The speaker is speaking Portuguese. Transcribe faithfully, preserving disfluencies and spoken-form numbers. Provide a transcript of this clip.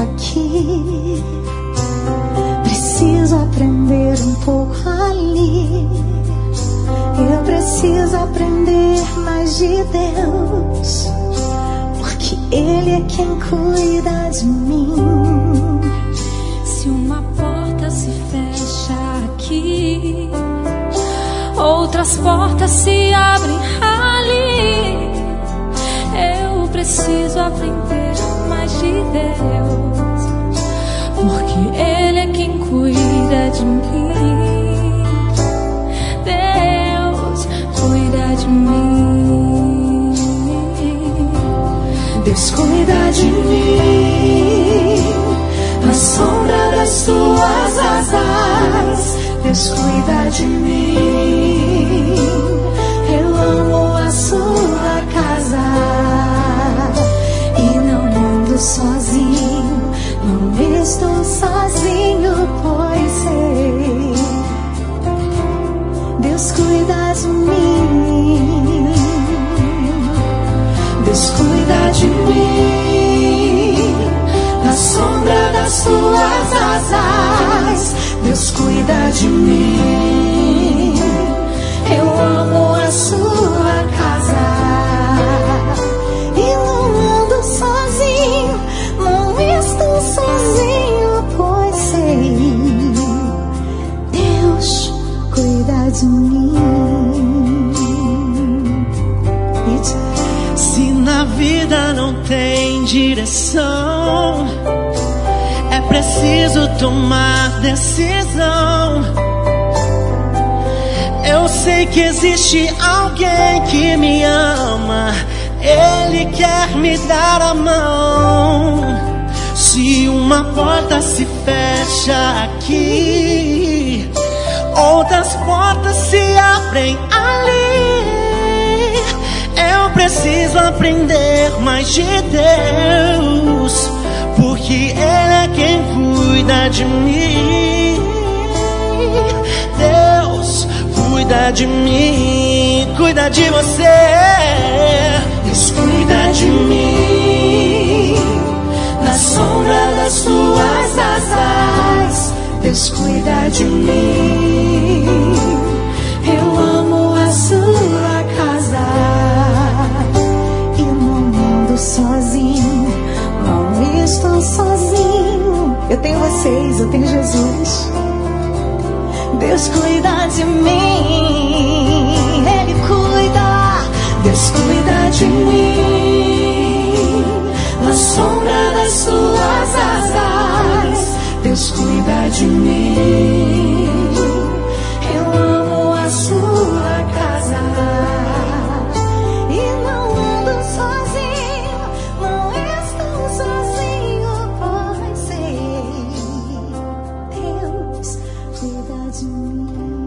aqui. Preciso aprender um pouco ali. Eu preciso aprender mais de Deus, porque Ele é quem cuida de mim. Se uma porta se fecha aqui, outras portas se abrem ali. Eu preciso aprender mais de Deus, porque Ele é quem cuida de mim. Deus cuida de mim. Deus cuida de mim na sombra das suas asas. Deus cuida de mim. Eu amo a sua casa e não ando sozinho. Não estou sozinho, pois sei. Deus cuida de mim. Deus cuida de mim na sombra das suas asas. Deus cuida de mim. Eu amo a sua casa e não ando sozinho. Não estou sozinho, pois sei. Deus cuida de mim. Se na vida não tem direção, é preciso tomar decisão. Eu sei que existe alguém que me ama. Ele quer me dar a mão. Se uma porta se fecha aqui, outras portas se abrem ali. Eu preciso aprender mais de Deus, porque Ele é quem cuida de mim. Deus cuida de mim, cuida de você. Deus cuida de mim na sombra das suas asas. Deus cuida de mim. Eu amo a sua casa e não ando sozinho. Não estou sozinho. Eu tenho vocês, eu tenho Jesus. Deus cuida de mim. Ele cuida. Deus cuida de mim na sombra das suas asas. Deus cuida de mim. Eu amo a sua casa e não ando sozinho. Não estou sozinho, pois sei. Deus cuida de mim.